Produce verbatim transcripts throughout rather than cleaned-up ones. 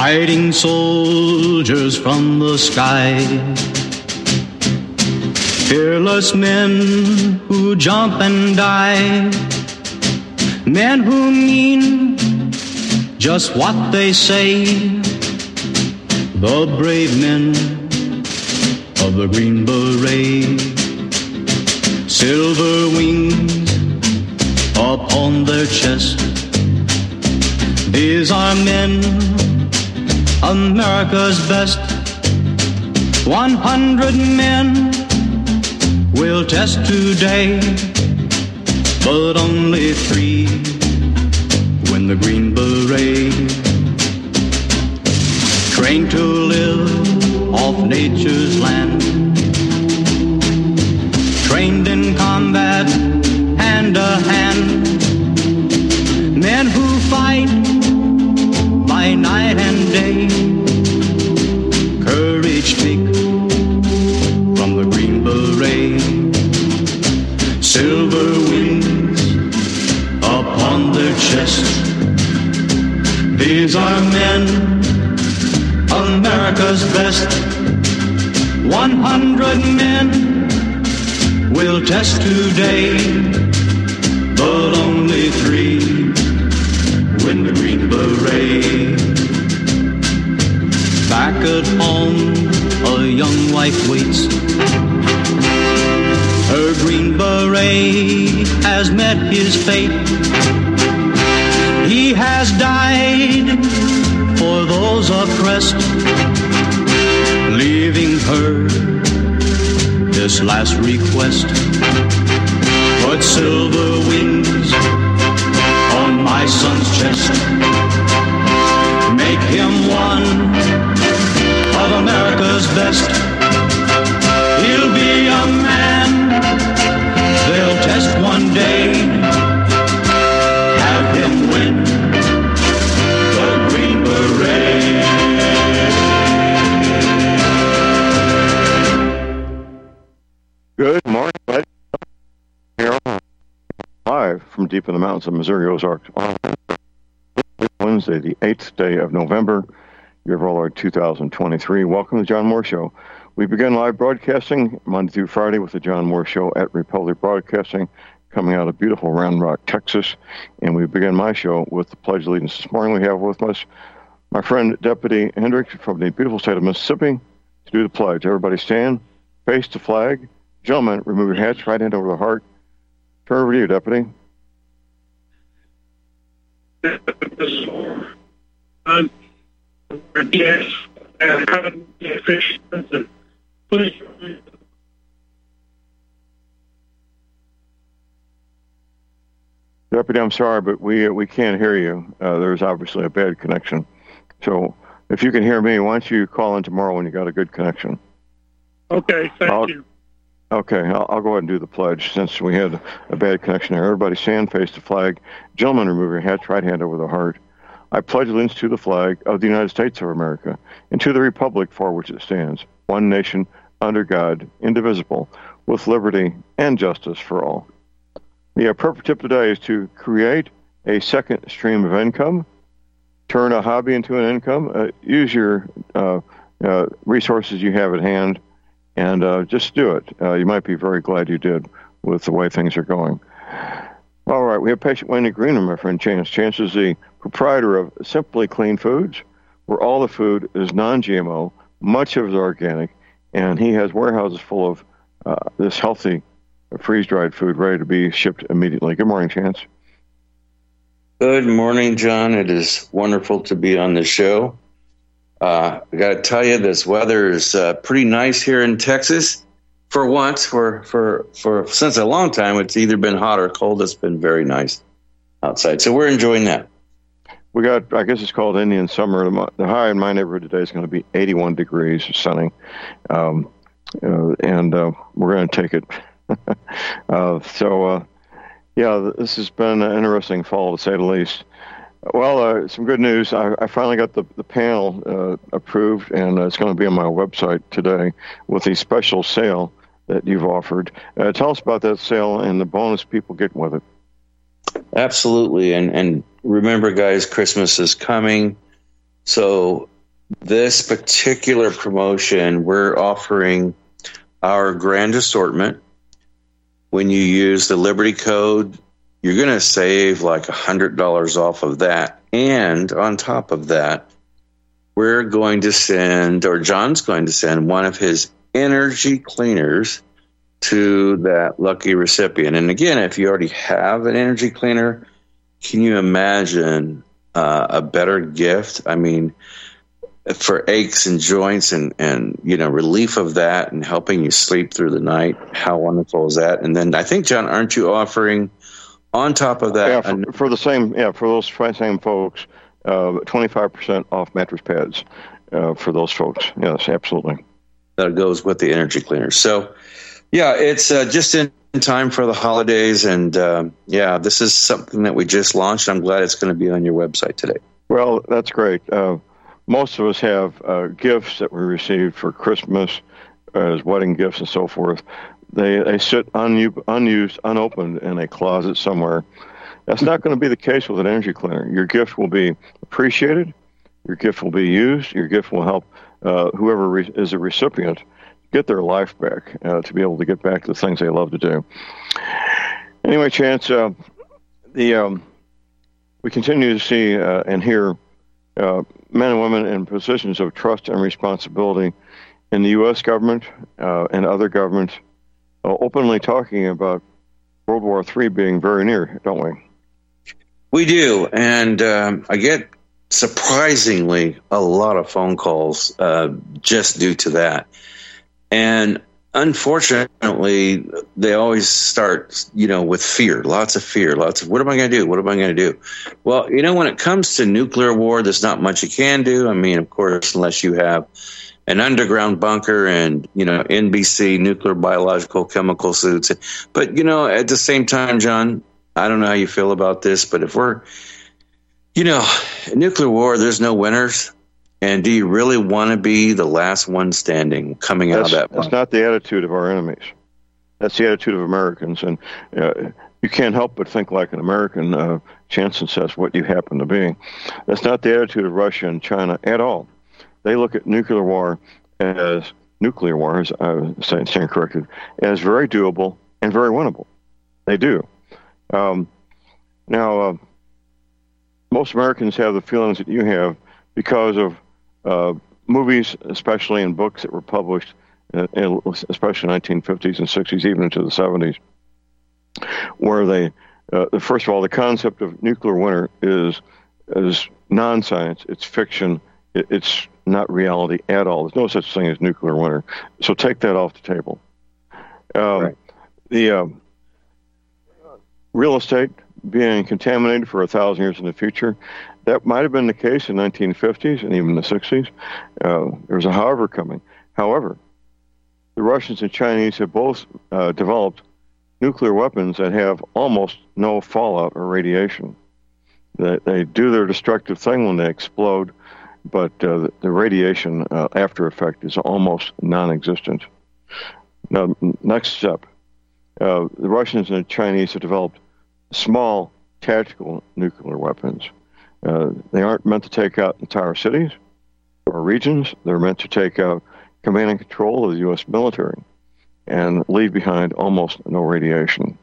fighting soldiers from the sky, fearless men who jump and die, men who mean just what they say, the brave men of the Green Beret, silver wings upon their chest. These are men, America's best. One hundred men will test today, but only three win the Green Beret. Trained to live off nature's land, trained in combat hand to hand, men who fight by night and day, courage take from the Green Beret, silver wings upon their chest. These are men, America's best. One hundred men will test today, but only three win the Green Beret. Back at home, a young wife waits. Her Green Beret has met his fate. He has died for those oppressed, leaving her this last request. Put silver wings on my son's chest. Make him one of America's best. He'll be a man they'll test one day. Have him win the Green Beret. Good morning, buddy. Here live from deep in the mountains of Missouri Ozarks on Wednesday, the eighth day of November, year of our Lord two thousand twenty-three. Welcome to the John Moore Show. We begin live broadcasting Monday through Friday with the John Moore Show at Republic Broadcasting, coming out of beautiful Round Rock, Texas. And we begin my show with the Pledge of Allegiance. This morning we have with us my friend Deputy Hendricks from the beautiful state of Mississippi to do the pledge. Everybody stand, face the flag. Gentlemen, remove your hats, right hand over the heart. Turn over to you, Deputy. Um, yes, please. Deputy, I'm sorry, but we we can't hear you. Uh, there's obviously a bad connection. So if you can hear me, why don't you call in tomorrow when you got a good connection? Okay, thank I'll, you. Okay, I'll, I'll go ahead and do the pledge since we had a bad connection there. Everybody stand, face the flag. Gentlemen, remove your hats, right hand over the heart. I pledge allegiance to the flag of the United States of America and to the republic for which it stands, one nation, under God, indivisible, with liberty and justice for all. The uh, purpose tip today is to create a second stream of income, turn a hobby into an income, uh, use your uh, uh, resources you have at hand, and uh, just do it. Uh, you might be very glad you did with the way things are going. All right, we have patient Wayne Greener, my friend Chance. Chance is the proprietor of Simply Clean Foods, where all the food is non-G M O, much of it is organic, and he has warehouses full of uh, this healthy freeze-dried food ready to be shipped immediately. Good morning, Chance. Good morning, John. It is wonderful to be on the show. Uh, I got to tell you, this weather is uh, pretty nice here in Texas. For once, for, for, for since a long time, it's either been hot or cold. It's been very nice outside. So we're enjoying that. We got, I guess it's called Indian summer. The high in my neighborhood today is going to be eighty-one degrees, sunny. Um, uh, and uh, we're going to take it. uh, so, uh, yeah, this has been an interesting fall, to say the least. Well, uh, some good news. I, I finally got the, the panel uh, approved, and uh, it's going to be on my website today with a special sale that you've offered. Uh, tell us about that sale and the bonus people get with it. Absolutely. And, and remember, guys, Christmas is coming. So this particular promotion, we're offering our grand assortment. When you use the Liberty code, you're going to save like one hundred dollars off of that. And on top of that, we're going to send, or John's going to send, one of his energy cleaners to that lucky recipient. And again, if you already have an energy cleaner, can you imagine uh, a better gift? I mean, for aches and joints and, and, you know, relief of that and helping you sleep through the night. How wonderful is that? And then I think, John, aren't you offering on top of that? Yeah, for, for the same, yeah, for those same folks, uh, twenty-five percent off mattress pads uh, for those folks. Yes, absolutely. That goes with the energy cleaner. So, yeah, it's uh, just in time for the holidays. And, uh, yeah, this is something that we just launched. I'm glad it's going to be on your website today. Well, that's great. Uh, most of us have uh, gifts that we received for Christmas uh, as wedding gifts and so forth. They they sit un- unused, unopened in a closet somewhere. That's not going to be the case with an energy cleaner. Your gift will be appreciated. Your gift will be used. Your gift will help uh, whoever re- is a recipient get their life back, uh, to be able to get back to the things they love to do. Anyway, Chance, uh, the um, we continue to see uh, and hear uh, men and women in positions of trust and responsibility in the U S government uh, and other governments uh, openly talking about World War Three being very near, don't we? We do, and um, I get surprisingly a lot of phone calls uh, just due to that. And unfortunately, they always start, you know, with fear, lots of fear, lots of, what am I going to do? What am I going to do? Well, you know, when it comes to nuclear war, there's not much you can do. I mean, of course, unless you have an underground bunker and, you know, N B C, nuclear, biological, chemical suits. But, you know, at the same time, John, I don't know how you feel about this, but if we're, you know, nuclear war, there's no winners. And do you really want to be the last one standing coming that's, out of that bunker? That's not the attitude of our enemies. That's the attitude of Americans. And uh, you can't help but think like an American, uh, Chanson says, what you happen to be. That's not the attitude of Russia and China at all. They look at nuclear war as, nuclear war, as I was saying, stand corrected, as very doable and very winnable. They do. Um, now, uh, most Americans have the feelings that you have because of uh, movies, especially in books that were published, uh, in, especially in the nineteen fifties and sixties, even into the seventies, where they, uh, first of all, the concept of nuclear winter is, is non-science, it's fiction, it, it's not reality at all. There's no such thing as nuclear winter. So take that off the table. Um, right. The um, real estate being contaminated for a thousand years in the future, that might have been the case in the nineteen fifties and even the sixties. Uh, there was a however coming. However, the Russians and Chinese have both uh, developed nuclear weapons that have almost no fallout or radiation. They, they do their destructive thing when they explode, but uh, the, the radiation uh, after effect is almost non-existent. Now, next step, uh, the Russians and the Chinese have developed small tactical nuclear weapons. Uh, they aren't meant to take out entire cities or regions. They're meant to take out command and control of the U S military and leave behind almost no radiation.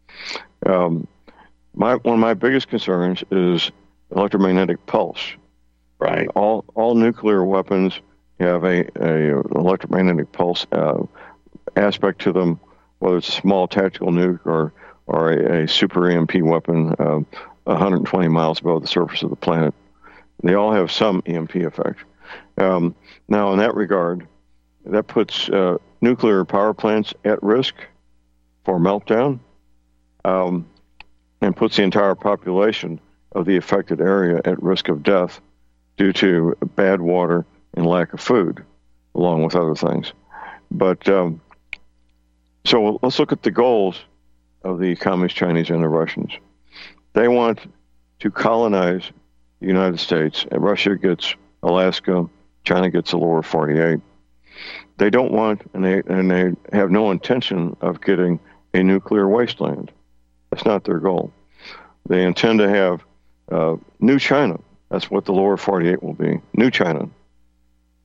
Um, my, one of my biggest concerns is electromagnetic pulse. Right. All all nuclear weapons have a, a electromagnetic pulse uh, aspect to them, whether it's a small tactical nuke or or a, a super E M P weapon uh, one hundred twenty miles above the surface of the planet. They all have some E M P effect. Um, now, in that regard, that puts uh, nuclear power plants at risk for meltdown um, and puts the entire population of the affected area at risk of death due to bad water and lack of food, along with other things. But um, so let's look at the goals of the Communist Chinese and the Russians. They want to colonize the United States, and Russia gets Alaska, China gets the lower forty-eight. They don't want, and they and they have no intention of getting a nuclear wasteland. That's not their goal. They intend to have uh, new China. That's what the lower forty-eight will be, new China,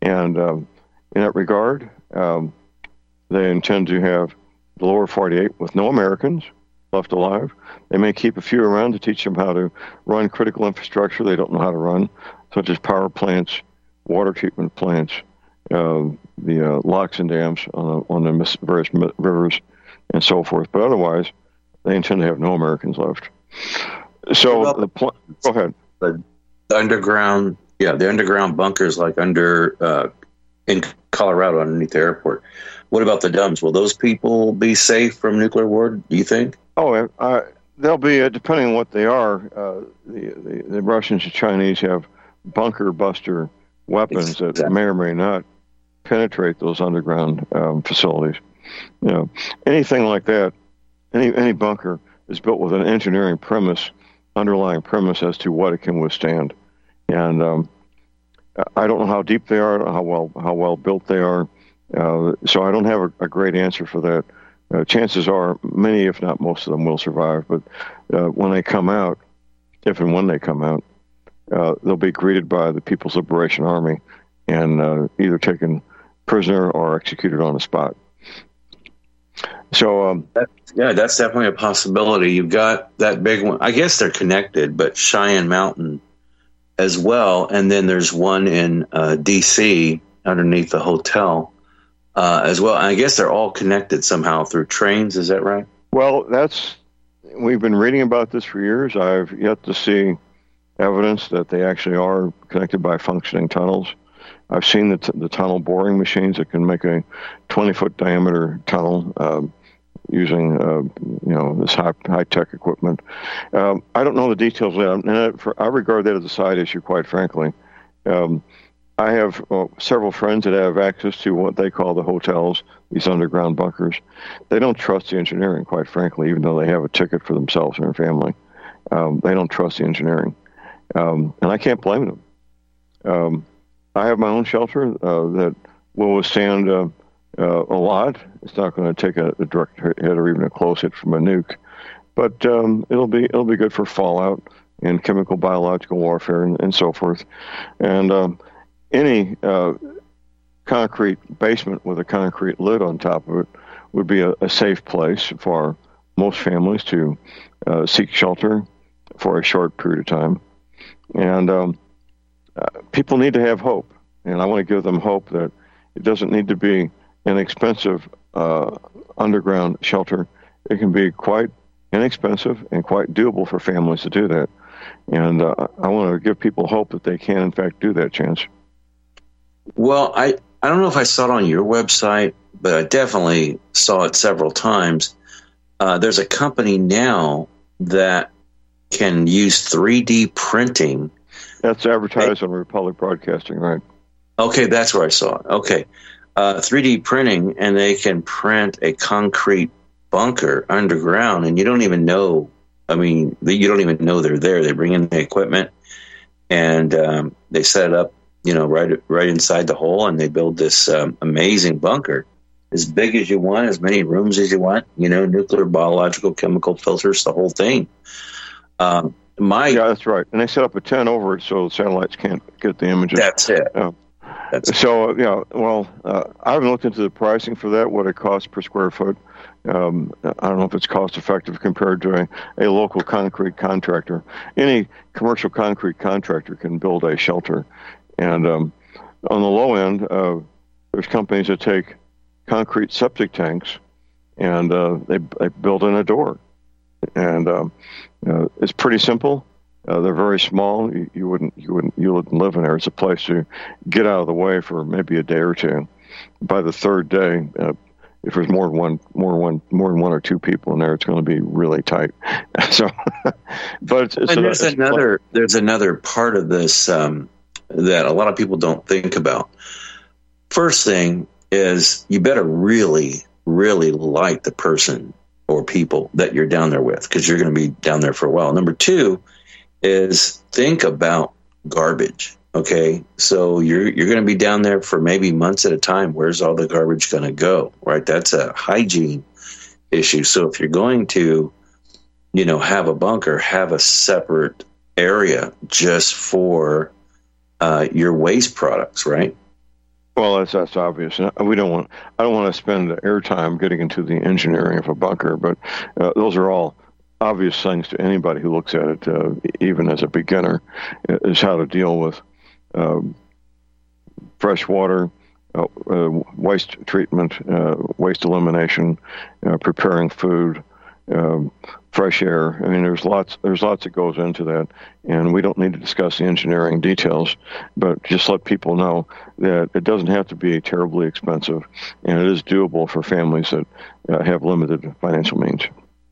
And um, in that regard, um, they intend to have the lower forty-eight with no Americans left alive. They may keep a few around to teach them how to run critical infrastructure they don't know how to run, such as power plants, water treatment plants, uh, the uh, locks and dams on the, on the various rivers, and so forth. But otherwise, they intend to have no Americans left. So the pl- go ahead. The underground, yeah, the underground bunkers, like under uh, in Colorado underneath the airport. What about the dumps? Will those people be safe from nuclear war, do you think? Oh, uh, they'll be, uh, depending on what they are. Uh, the, the, the Russians and Chinese have bunker buster weapons exactly. that may or may not penetrate those underground um, facilities. You know, anything like that, any any bunker is built with an engineering premise, underlying premise as to what it can withstand. And um, I don't know how deep they are, how well how well built they are. Uh, so I don't have a, a great answer for that. Uh, chances are many, if not most of them, will survive. But uh, when they come out, if and when they come out, uh, they'll be greeted by the People's Liberation Army and uh, either taken prisoner or executed on the spot. So um, that, yeah, that's definitely a possibility. You've got that big one. I guess they're connected, but Cheyenne Mountain as well. And then there's one in uh, D C underneath the hotel. Uh, as well. I guess they're all connected somehow through trains. Is that right? Well, that's we've been reading about this for years. I've yet to see evidence that they actually are connected by functioning tunnels. I've seen the, t- the tunnel boring machines that can make a twenty-foot diameter tunnel uh, using uh, you know this high high tech equipment. Um, I don't know the details of that, and I, for, I regard that as a side issue, quite frankly. Um, I have uh, several friends that have access to what they call the hotels, these underground bunkers. They don't trust the engineering, quite frankly, even though they have a ticket for themselves and their family. Um, they don't trust the engineering. Um, and I can't blame them. Um, I have my own shelter uh, that will withstand uh, uh, a lot. It's not going to take a, a direct hit or even a close hit from a nuke. But um, it'll be it'll be good for fallout and chemical, biological warfare and, and so forth. And um, any uh, concrete basement with a concrete lid on top of it would be a, a safe place for most families to uh, seek shelter for a short period of time. And um, uh, people need to have hope. And I want to give them hope that it doesn't need to be an expensive uh, underground shelter. It can be quite inexpensive and quite doable for families to do that. And uh, I want to give people hope that they can, in fact, do that, Chance. Well, I, I don't know if I saw it on your website, but I definitely saw it several times. Uh, there's a company now that can use three D printing. That's advertised I, on Republic Broadcasting, right? Okay, that's where I saw it. Okay. Uh, three D printing, and they can print a concrete bunker underground, and you don't even know. I mean, you don't even know they're there. They bring in the equipment, and um, they set it up, you know, right right inside the hole, and they build this um, amazing bunker, as big as you want, as many rooms as you want, you know, nuclear, biological, chemical filters, the whole thing. Um, my yeah, that's right. And they set up a tent over it so satellites can't get the images. That's it. Uh, that's so, uh, yeah, well, uh, I haven't looked into the pricing for that, what it costs per square foot. Um, I don't know if it's cost effective compared to a, a local concrete contractor. Any commercial concrete contractor can build a shelter. And um, on the low end, uh, there's companies that take concrete septic tanks and uh, they, they build in a door. And um, uh, it's pretty simple. Uh, they're very small. You, you wouldn't you wouldn't you wouldn't live in there. It's a place to get out of the way for maybe a day or two. By the third day, uh, if there's more than one, more than one, more than one or two people in there, it's going to be really tight. So, but it's, it's and there's it's another there's another part of this um, that a lot of people don't think about. First thing is you better really, really like the person or people that you're down there with, because you're going to be down there for a while. Number two is think about garbage. Okay, so you're you're going to be down there for maybe months at a time. Where's all the garbage going to go? Right, that's a hygiene issue. So if you're going to, you know, have a bunker, have a separate area just for uh, your waste products, right? Well, that's that's obvious. We don't want. I don't want to spend airtime getting into the engineering of a bunker, but uh, those are all obvious things to anybody who looks at it, uh, even as a beginner, is how to deal with um, fresh water, uh, uh, waste treatment, uh, waste elimination, uh, preparing food, um, fresh air. I mean, there's lots. There's lots that goes into that, and we don't need to discuss the engineering details, but just let people know that it doesn't have to be terribly expensive, and it is doable for families that uh, have limited financial means.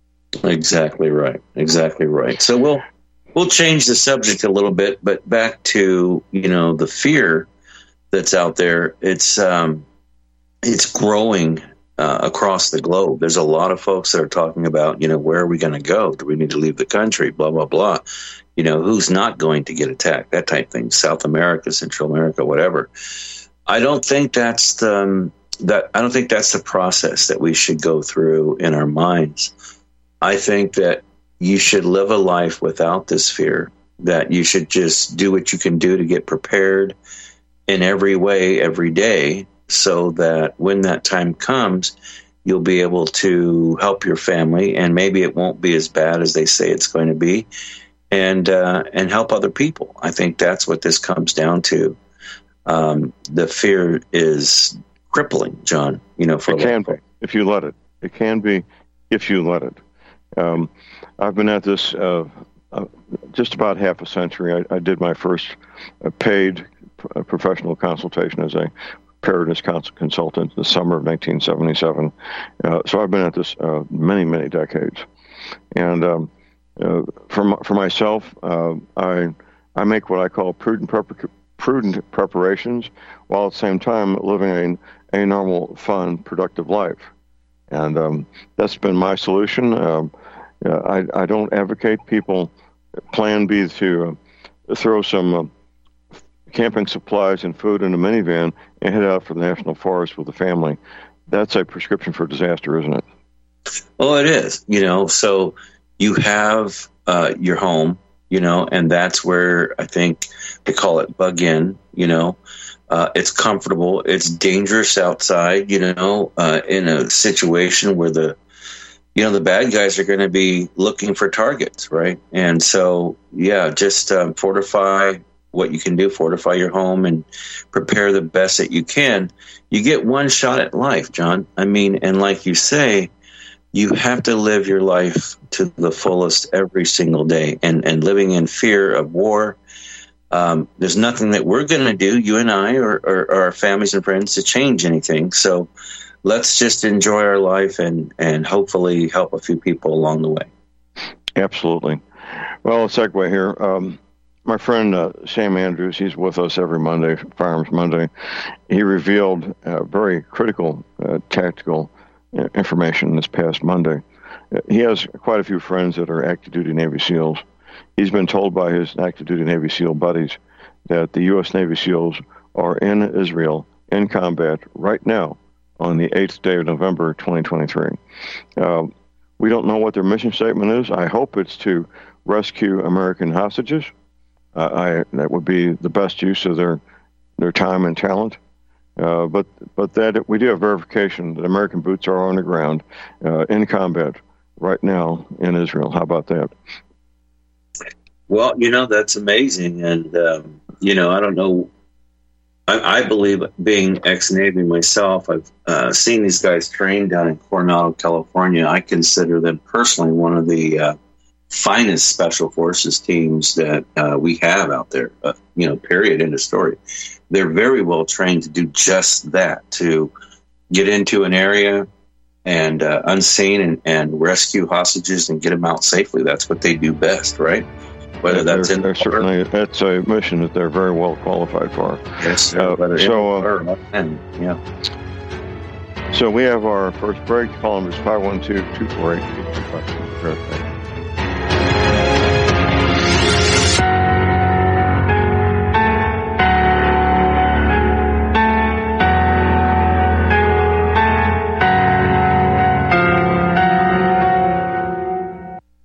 Exactly right. Exactly right. So we'll we'll change the subject a little bit, but back to, you know, the fear that's out there. It's um, it's growing uh, across the globe. There's a lot of folks that are talking about, you know, where are we going to go? Do we need to leave the country? Blah blah blah. You know, who's not going to get attacked? That type of thing. South America, Central America, whatever. I don't think that's the um, that. I don't think that's the process that we should go through in our minds. I think that you should live a life without this fear, that you should just do what you can do to get prepared in every way, every day, so that when that time comes, you'll be able to help your family, and maybe it won't be as bad as they say it's going to be, and uh, and help other people. I think that's what this comes down to. Um, the fear is crippling, John, you know, for it can be, if you let it. It can be if you let it. Um, I've been at this uh, uh, just about half a century. I, I did my first uh, paid uh, professional consultation as a preparedness cons- consultant in the summer of nineteen seventy-seven. Uh, so I've been at this uh, many, many decades. And um, uh, for, for myself, uh, I I make what I call prudent prep- prudent preparations, while at the same time living a, a normal, fun, productive life. And um, that's been my solution. Um, I, I don't advocate people plan B to uh, throw some uh, camping supplies and food in a minivan and head out for the national forest with the family. That's a prescription for disaster, isn't it? Well, it is. You know, so you have uh, your home, you know, and that's where I think they call it bug in, you know. Uh, it's comfortable. It's dangerous outside, you know, uh, in a situation where the, you know, the bad guys are going to be looking for targets, right? And so, yeah, just um, fortify what you can do, fortify your home and prepare the best that you can. You get one shot at life, John. I mean, and like you say, you have to live your life to the fullest every single day, and, and living in fear of war. Um, there's nothing that we're going to do, you and I, or, or, or our families and friends, to change anything. So let's just enjoy our life and, and hopefully help a few people along the way. Absolutely. Well, a segue here. Um, my friend uh, Sam Andrews, he's with us every Monday, Firearms Monday. He revealed uh, very critical uh, tactical uh, information this past Monday. Uh, he has quite a few friends that are active duty Navy SEALs. He's been told by his active duty Navy SEAL buddies that the U S Navy SEALs are in Israel in combat right now on the eighth day of November, twenty twenty-three. Uh, we don't know what their mission statement is. I hope it's to rescue American hostages. Uh, I, that would be the best use of their, their time and talent. Uh, but but that we do have verification that American boots are on the ground uh, in combat right now in Israel. How about that? Well, you know, that's amazing. And, um, you know, I don't know. I, I believe, being ex-Navy myself, I've uh, seen these guys train down in Coronado, California. I consider them personally one of the uh, finest special forces teams that uh, we have out there, uh, you know, period, end of story. They're very well trained to do just that, to get into an area and uh, unseen and, and rescue hostages and get them out safely. That's what they do best, right? Whether that's they're, in they're certainly, that's a mission that they're very well qualified for. Yes, uh, so uh, and, yeah. So we have our first break. Call number is five one two, two four eight, two two five two.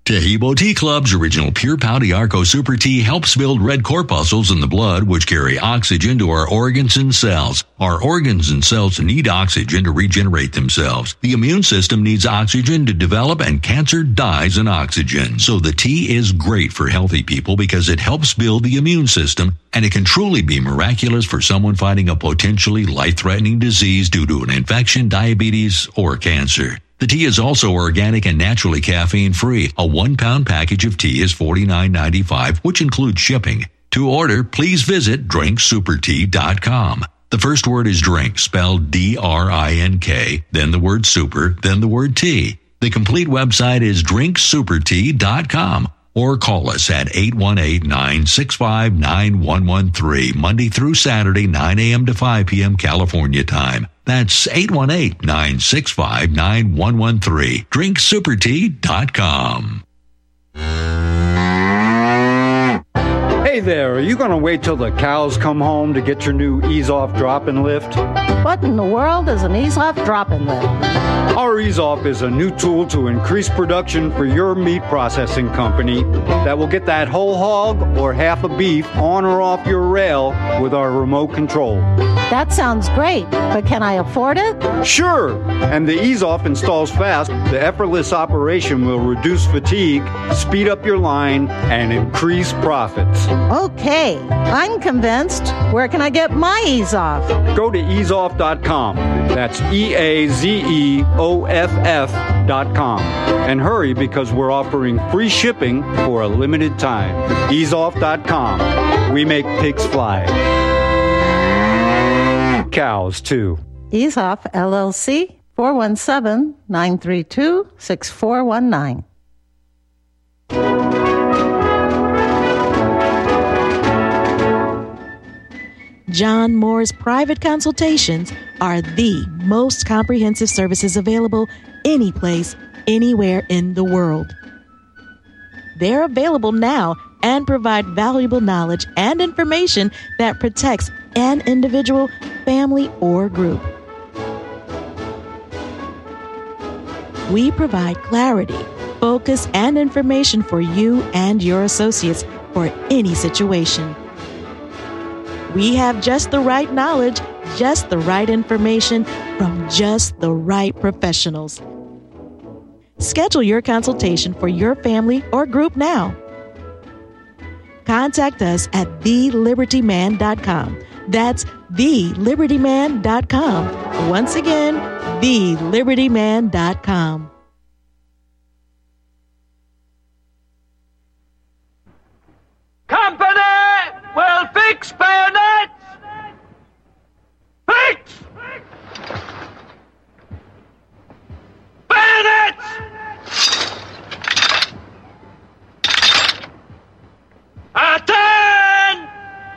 Tehibo Tea Club's original Pure Pau Arco Super Tea helps build red corpuscles in the blood, which carry oxygen to our organs and cells. Our organs and cells need oxygen to regenerate themselves. The immune system needs oxygen to develop, and cancer dies in oxygen. So the tea is great for healthy people because it helps build the immune system, and it can truly be miraculous for someone fighting a potentially life-threatening disease due to an infection, diabetes, or cancer. The tea is also organic and naturally caffeine-free. A one-pound package of tea is forty-nine ninety-five, which includes shipping. To order, please visit drink super tea dot com. The first word is drink, spelled D R I N K, then the word super, then the word tea. The complete website is drink super tea dot com. Or call us at eight one eight, nine six five, nine one one three, Monday through Saturday, nine a.m. to five p.m. California time. That's eight one eight, nine six five, nine one one three. drink super tea dot com. Hey there, are you going to wait till the cows come home to get your new Ease Off Drop and Lift? What in the world is an Ease Off Drop and Lift? Our Ease Off is a new tool to increase production for your meat processing company that will get that whole hog or half a beef on or off your rail with our remote control. That sounds great, but can I afford it? Sure! And the Ease Off installs fast. The effortless operation will reduce fatigue, speed up your line, and increase profits. Okay, I'm convinced. Where can I get my Ease Off? Go to ease off dot com. That's E A Z E O F F dot com. And hurry, because we're offering free shipping for a limited time. ease off dot com. We make pigs fly. Cows, too. Ease Off, L L C, four one seven, nine three two, six four one nine. John Moore's private consultations are the most comprehensive services available any place, anywhere in the world. They're available now and provide valuable knowledge and information that protects an individual, family, or group. We provide clarity, focus, and information for you and your associates for any situation. We have just the right knowledge, just the right information from just the right professionals. Schedule your consultation for your family or group now. Contact us at the liberty man dot com. That's the liberty man dot com. Once again, the liberty man dot com. Company will fix bayonets! Fix! Bayonets! Attention!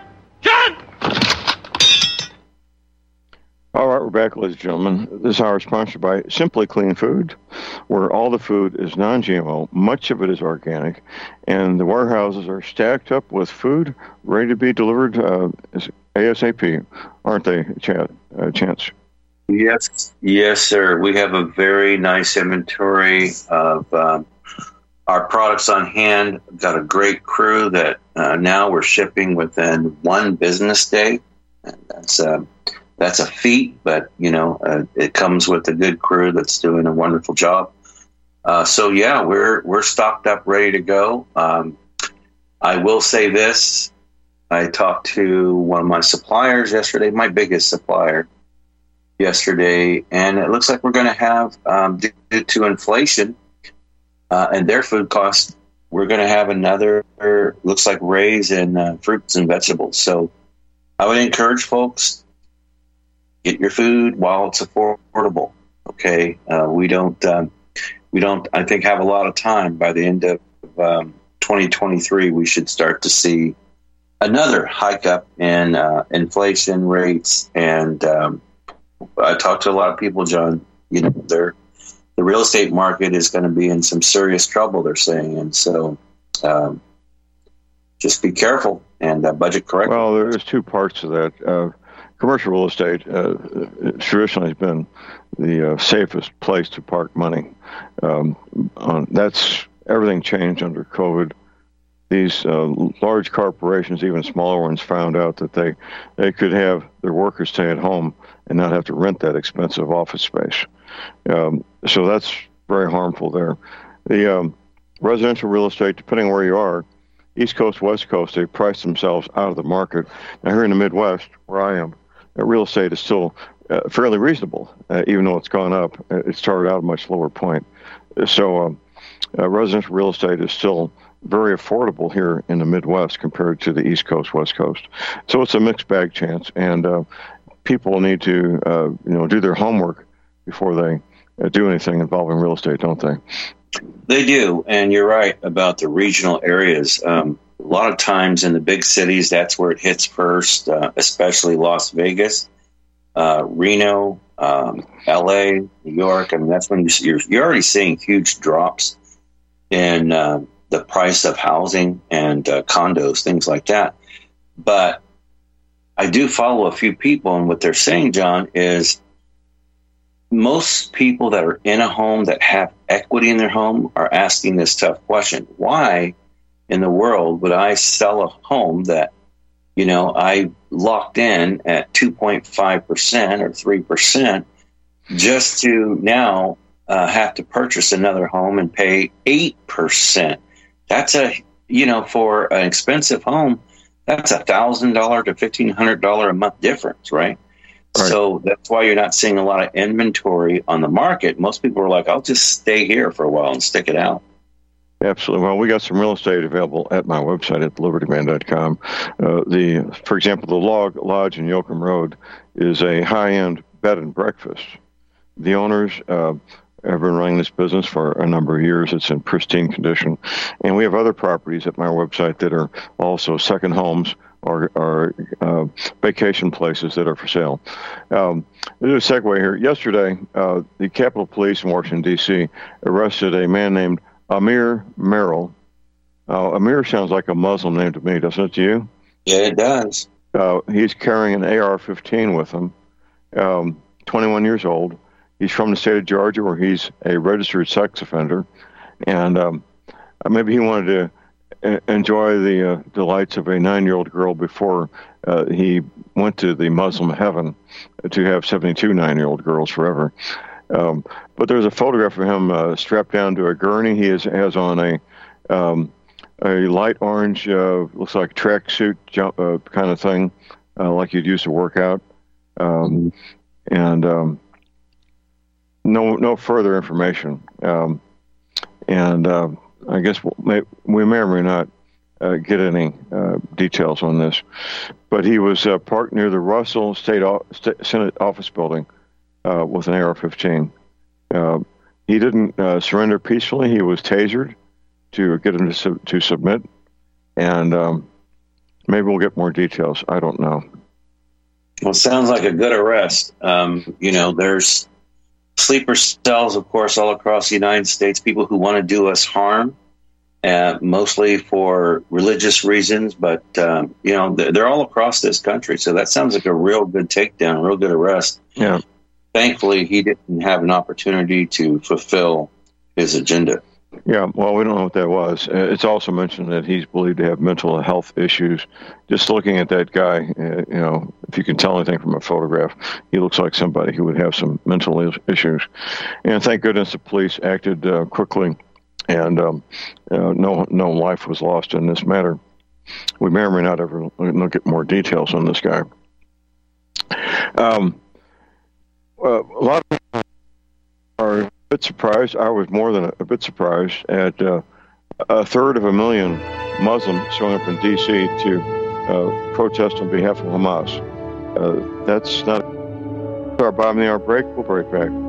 All right, we're back, ladies and gentlemen. This hour is sponsored by Simply Clean Food, where all the food is non G M O, much of it is organic, and the warehouses are stacked up with food ready to be delivered uh, ASAP, aren't they, Chad, uh, Chance? Yes, yes, sir. We have a very nice inventory of um, our products on hand. We've got a great crew that uh, now we're shipping within one business day. And that's uh, that's a feat, but you know uh, it comes with a good crew that's doing a wonderful job. Uh, so yeah, we're we're stocked up, ready to go. Um, I will say this: I talked to one of my suppliers yesterday, my biggest supplier yesterday, and it looks like we're going to have, um, due to inflation uh, and their food costs, we're going to have another, looks like, raise in uh, fruits and vegetables. So I would encourage folks, get your food while it's affordable. Okay, uh, we don't, um, we don't, I think, have a lot of time. By the end of um, twenty twenty-three, we should start to see another hike up in uh, inflation rates. And um, I talked to a lot of people, John. You know, they're, the real estate market is going to be in some serious trouble, they're saying, and so um, just be careful and uh, budget correctly. Well, there's two parts to that. Uh, commercial real estate uh, traditionally has been the uh, safest place to park money. Um, on, that's everything changed under COVID. These uh, large corporations, even smaller ones, found out that they, they could have their workers stay at home and not have to rent that expensive office space. Um, so that's very harmful there. The um, residential real estate, depending on where you are, East Coast, West Coast, they price themselves out of the market. Now here in the Midwest, where I am, uh, real estate is still uh, fairly reasonable, uh, even though it's gone up. It started out at a much lower point. So um, uh, residential real estate is still very affordable here in the Midwest compared to the East Coast, West Coast. So it's a mixed bag chance, and uh, people need to uh, you know do their homework before they uh, do anything involving real estate, don't they? They do, and you're right about the regional areas. Um, a lot of times in the big cities, that's where it hits first, uh, especially Las Vegas, uh, Reno, um, L A, New York. I mean, that's when you, you're, you're already seeing huge drops in uh, the price of housing and uh, condos, things like that. But I do follow a few people, and what they're saying, John, is most people that are in a home that have equity in their home are asking this tough question. Why in the world would I sell a home that, you know, I locked in at two point five percent or three percent just to now uh, have to purchase another home and pay eight percent? That's a, you know, for an expensive home, that's a one thousand dollars to fifteen hundred dollars a month difference, right? Right. So that's why you're not seeing a lot of inventory on the market. Most people are like, I'll just stay here for a while and stick it out. Absolutely. Well, we got some real estate available at my website at liberty man dot com. Uh, the, for example, the Log Lodge in Yoakum Road is a high-end bed and breakfast. The owners uh, have been running this business for a number of years. It's in pristine condition. And we have other properties at my website that are also second homes or, or uh, vacation places that are for sale. Um, there's a segue here. Yesterday, uh, the Capitol Police in Washington, D C arrested a man named Amir Merrill. Uh, Amir sounds like a Muslim name to me, doesn't it to you? Yeah, it does. Uh, he's carrying an A R fifteen with him, um, twenty-one years old. He's from the state of Georgia, where he's a registered sex offender. And um, maybe he wanted to enjoy the uh, delights of a nine-year-old girl before uh, he went to the Muslim heaven to have seventy-two nine-year-old girls forever. Um, but there's a photograph of him uh, strapped down to a gurney. He is, has on a um, a light orange, uh, looks like tracksuit jump uh, kind of thing, uh, like you'd use to work out. Um, and um, no no further information. Um, and uh, I guess we'll may, we may or may not uh, get any uh, details on this. But he was uh, parked near the Russell State, o- State Senate office building uh, with an A R fifteen. Uh, he didn't uh, surrender peacefully. He was tasered to get him to, su- to submit. And um, maybe we'll get more details. I don't know. Well, it sounds like a good arrest. Um, you know, there's sleeper cells, of course, all across the United States, people who want to do us harm, uh, mostly for religious reasons. But, um, you know, they're, they're all across this country. So that sounds like a real good takedown, a real good arrest. Yeah. Thankfully, he didn't have an opportunity to fulfill his agenda. Yeah, well, we don't know what that was. Uh, it's also mentioned that he's believed to have mental health issues. Just looking at that guy, uh, you know, if you can tell anything from a photograph, he looks like somebody who would have some mental is- issues. And thank goodness the police acted uh, quickly, and um, uh, no no life was lost in this matter. We may or may not ever look at more details on this guy. Um, uh, a lot of people are a bit surprised. I was more than a, a bit surprised at uh, a third of a million Muslims showing up in D C to uh, protest on behalf of Hamas. Uh, that's not our bottom of the hour break. We'll be right back.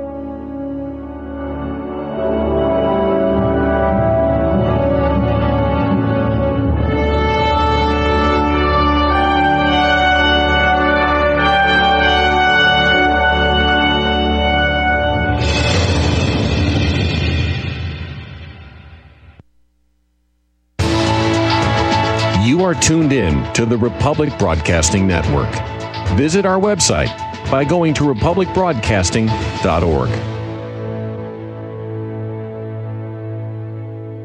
You are tuned in to the Republic Broadcasting Network. Visit our website by going to republic broadcasting dot org.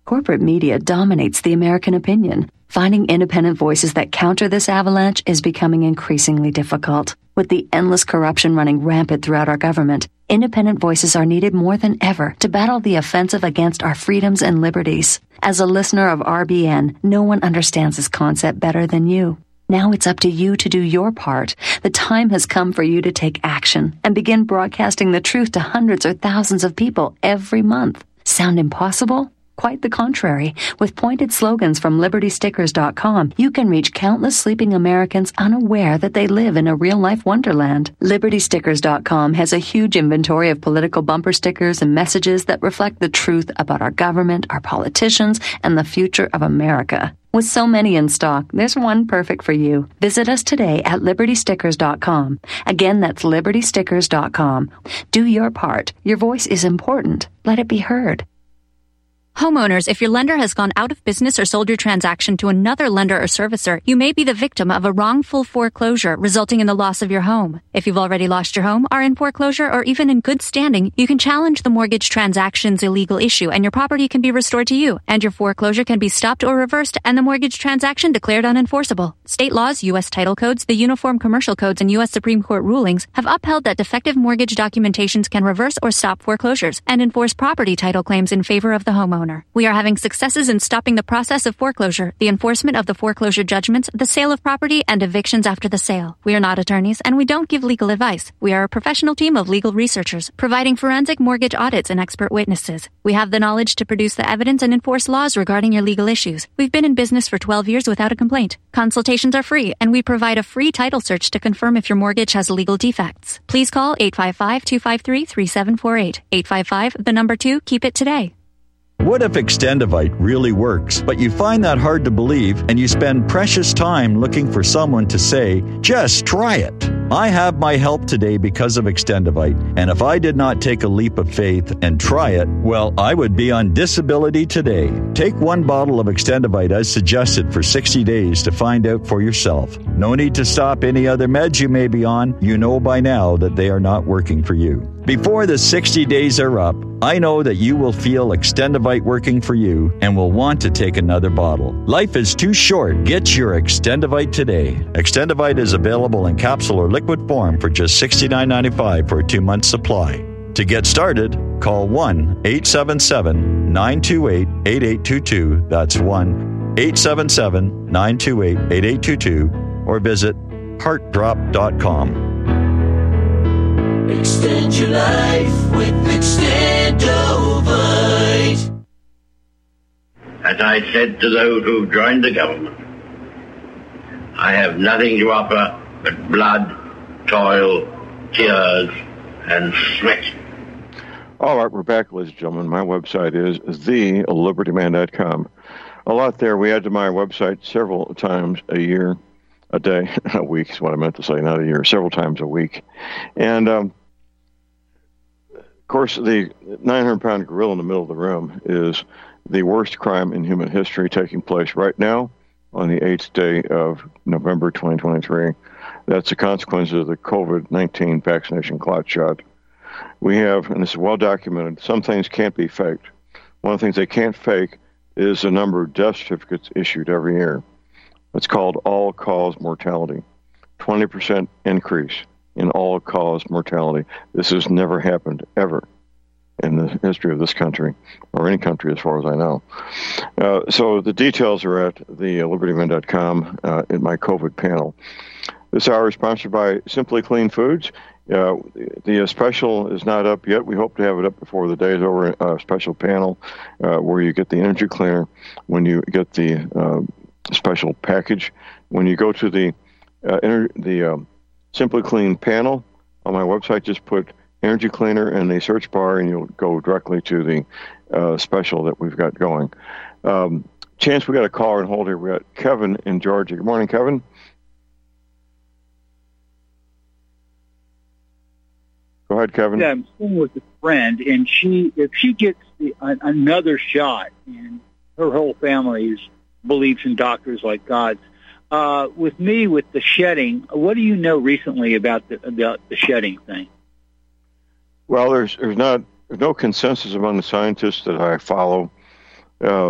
Corporate media dominates the American opinion. Finding independent voices that counter this avalanche is becoming increasingly difficult. With the endless corruption running rampant throughout our government, independent voices are needed more than ever to battle the offensive against our freedoms and liberties. As a listener of R B N, no one understands this concept better than you. Now it's up to you to do your part. The time has come for you to take action and begin broadcasting the truth to hundreds or thousands of people every month. Sound impossible? Quite the contrary. With pointed slogans from Liberty Stickers dot com, you can reach countless sleeping Americans unaware that they live in a real-life wonderland. Liberty Stickers dot com has a huge inventory of political bumper stickers and messages that reflect the truth about our government, our politicians, and the future of America. With so many in stock, there's one perfect for you. Visit us today at Liberty Stickers dot com. Again, that's Liberty Stickers dot com. Do your part. Your voice is important. Let it be heard. Homeowners, if your lender has gone out of business or sold your transaction to another lender or servicer, you may be the victim of a wrongful foreclosure resulting in the loss of your home. If you've already lost your home, are in foreclosure, or even in good standing, you can challenge the mortgage transaction's illegal issue and your property can be restored to you, and your foreclosure can be stopped or reversed and the mortgage transaction declared unenforceable. State laws, U S title codes, the Uniform Commercial Codes, and U S Supreme Court rulings have upheld that defective mortgage documentations can reverse or stop foreclosures and enforce property title claims in favor of the homeowner. We are having successes in stopping the process of foreclosure, the enforcement of the foreclosure judgments, the sale of property, and evictions after the sale. We are not attorneys, and we don't give legal advice. We are a professional team of legal researchers, providing forensic mortgage audits and expert witnesses. We have the knowledge to produce the evidence and enforce laws regarding your legal issues. We've been in business for twelve years without a complaint. Consultations are free, and we provide a free title search to confirm if your mortgage has legal defects. Please call eight five five, two five three, three seven four eight. eight five five, the number two, keep it today. What if Extendivite really works, but you find that hard to believe and you spend precious time looking for someone to say, just try it? I have my help today because of Extendivite, and if I did not take a leap of faith and try it, well, I would be on disability today. Take one bottle of Extendivite as suggested for sixty days to find out for yourself. No need to stop any other meds you may be on. You know by now that they are not working for you. Before the sixty days are up, I know that you will feel Extendivite working for you and will want to take another bottle. Life is too short. Get your Extendivite today. Extendivite is available in capsule or liquid form for just sixty-nine ninety-five for a two-month supply. To get started, call one eight seven seven, nine two eight, eight eight two two. That's one eight seven seven, nine two eight, eight eight two two, or visit heart drop dot com. Extend your life with Extendivite. As I said to those who joined the government, I have nothing to offer but blood, toil, tears, and sweat. All right, we're back, ladies and gentlemen. My website is the liberty man dot com. A lot there. We add to my website several times a year, a day, a week is what I meant to say, not a year, several times a week. And, um, of course, the nine hundred pound gorilla in the middle of the room is the worst crime in human history taking place right now on the eighth day of November twenty twenty-three. That's the consequence of the COVID nineteen vaccination clot shot. We have, and this is well documented, some things can't be faked. One of the things they can't fake is the number of death certificates issued every year. It's called all-cause mortality. twenty percent increase in all-cause mortality. This has never happened, ever, in the history of this country, or any country as far as I know. Uh, so the details are at the liberty man dot com uh, in my COVID panel. This hour is sponsored by Simply Clean Foods. Uh, the uh, special is not up yet. We hope to have it up before the day is over. A uh, special panel uh, where you get the energy cleaner when you get the uh, special package. When you go to the uh, ener- the um, Simply Clean panel on my website, just put energy cleaner in the search bar and you'll go directly to the uh, special that we've got going. Um, Chance, we got a caller and hold here. We got Kevin in Georgia. Good morning, Kevin. Go ahead, Kevin. Yeah, I'm staying with a friend, and she, if she gets the, uh, another shot, and her whole family is believes in doctors like God's. Uh, with me, with the shedding, what do you know recently about the about the shedding thing? Well, there's there's not there's no consensus among the scientists that I follow. Uh,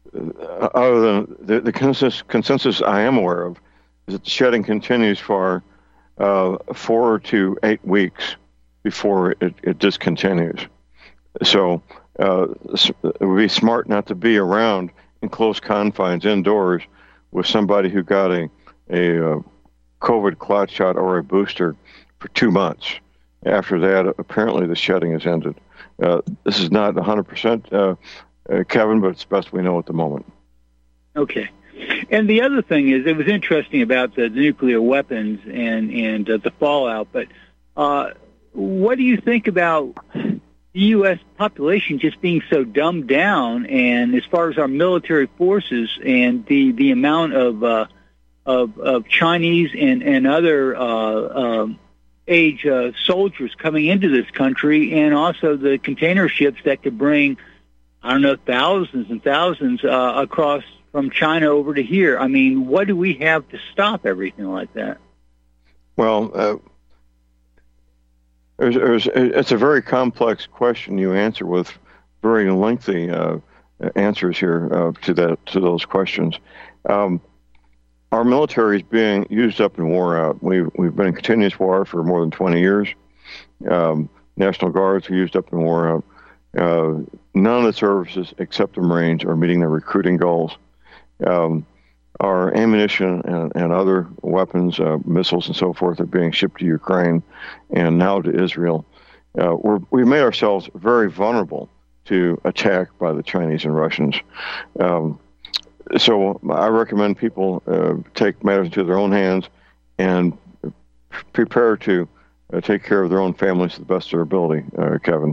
other than the, the consensus, consensus I am aware of is that the shedding continues for uh, four to eight weeks before it, it discontinues. So uh, it would be smart not to be around in close confines indoors with somebody who got a, a uh, COVID clot shot or a booster for two months. After that, apparently the shedding has ended. Uh, this is not one hundred percent, uh, uh, Kevin, but it's best we know at the moment. Okay. And the other thing is, it was interesting about the, the nuclear weapons and, and uh, the fallout, but uh, what do you think about the U S population just being so dumbed down, and as far as our military forces and the, the amount of, uh, of of Chinese and, and other uh, uh, age uh, soldiers coming into this country, and also the container ships that could bring, I don't know, thousands and thousands uh, across from China over to here. I mean, what do we have to stop everything like that? Well, uh, there's, there's, it's a very complex question you answer with very lengthy uh, answers here uh, to that to those questions. Um, our military is being used up and wore out. We've we've been in continuous war for more than twenty years. Um, National Guards are used up and wore out. Uh, none of the services except the Marines are meeting their recruiting goals. Um, our ammunition and, and other weapons, uh, missiles and so forth, are being shipped to Ukraine and now to Israel. Uh, we're, we've made ourselves very vulnerable to attack by the Chinese and Russians. Um, so I recommend people uh, take matters into their own hands and prepare to uh, take care of their own families to the best of their ability, uh, Kevin.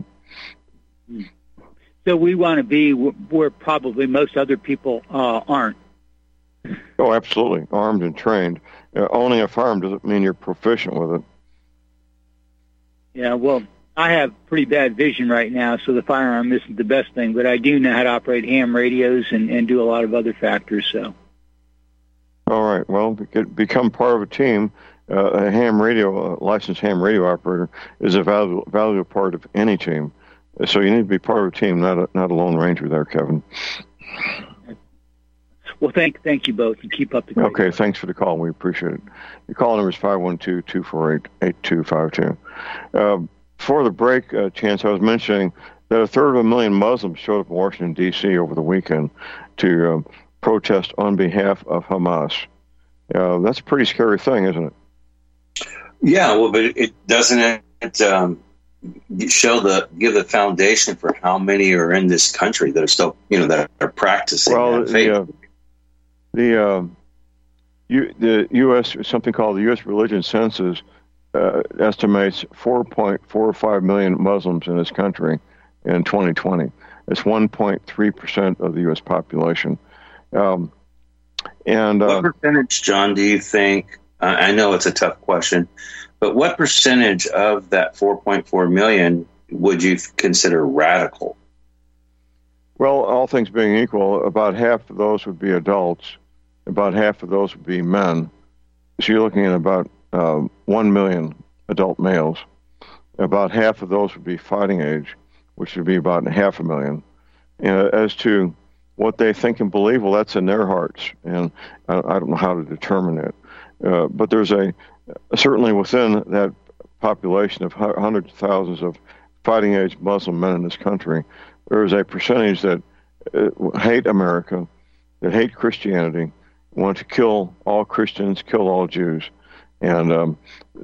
So we want to be where probably most other people uh, aren't. Oh, absolutely. Armed and trained. Uh, owning a farm doesn't mean you're proficient with it. Yeah, well, I have pretty bad vision right now, so the firearm isn't the best thing, but I do know how to operate ham radios and, and do a lot of other factors. So. All right. Well, become part of a team. Uh, a ham radio, a licensed ham radio operator, is a valuable, valuable part of any team. So you need to be part of a team, not a, not a lone ranger there, Kevin. Well, thank thank you both, and keep up the great Okay, work. Thanks for the call. We appreciate it. Your call number is five one two, two four eight, eight two five two. Uh, before the break, uh, Chance, I was mentioning that a third of a million Muslims showed up in Washington, D C over the weekend to uh, protest on behalf of Hamas. Uh, that's a pretty scary thing, isn't it? Yeah, well, but it doesn't it um, show the give the foundation for how many are in this country that are still, you know, that are practicing well, that faith. The, uh, the, uh, U, the U S something called the U S Religion Census uh, estimates four point four five million Muslims in this country in twenty twenty. It's one point three percent of the U S population. Um, and uh, what percentage, John, do you think? Uh, I know it's a tough question, but what percentage of that four point four million would you consider radical? Well, all things being equal, about half of those would be adults. About half of those would be men. So you're looking at about uh, one million adult males. About half of those would be fighting age, which would be about half a million. And as to what they think and believe, well, that's in their hearts, and I, I don't know how to determine it. Uh, but there's a certainly within that population of hundreds of thousands of fighting age Muslim men in this country, there is a percentage that uh, hate America, that hate Christianity, want to kill all Christians, kill all Jews, and um,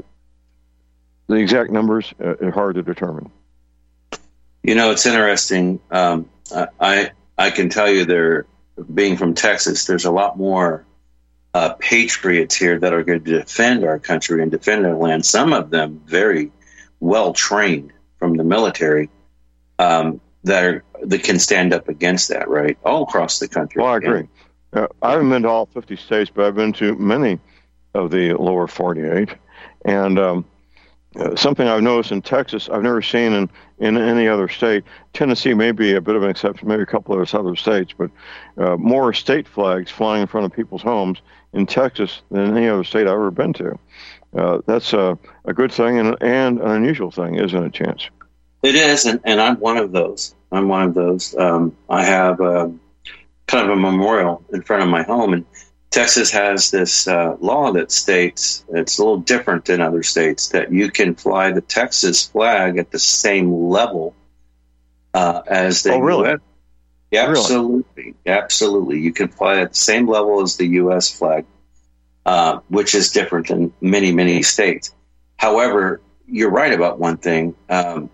the exact numbers uh, are hard to determine. You know, it's interesting. Um, I I can tell you, there, being from Texas, there's a lot more Uh, patriots here that are going to defend our country and defend our land. Some of them very well trained from the military um, that are that can stand up against that, right? All across the country. Well, I agree. Uh, I haven't been to all fifty states, but I've been to many of the lower forty-eight. And um, uh, something I've noticed in Texas, I've never seen in, in any other state. Tennessee may be a bit of an exception, maybe a couple of other states, but uh, more state flags flying in front of people's homes in Texas than any other state I've ever been to. Uh, that's a, a good thing and, and an unusual thing, isn't it, Chance? It is, and, and I'm one of those. I'm one of those. Um, I have a kind of a memorial in front of my home. And Texas has this uh, law that states, it's a little different than other states, that you can fly the Texas flag at the same level uh, as the oh, really? U S. Yeah, absolutely. Really? Absolutely. You can fly at the same level as the U S flag, uh, which is different than many, many states. However, you're right about one thing. Um,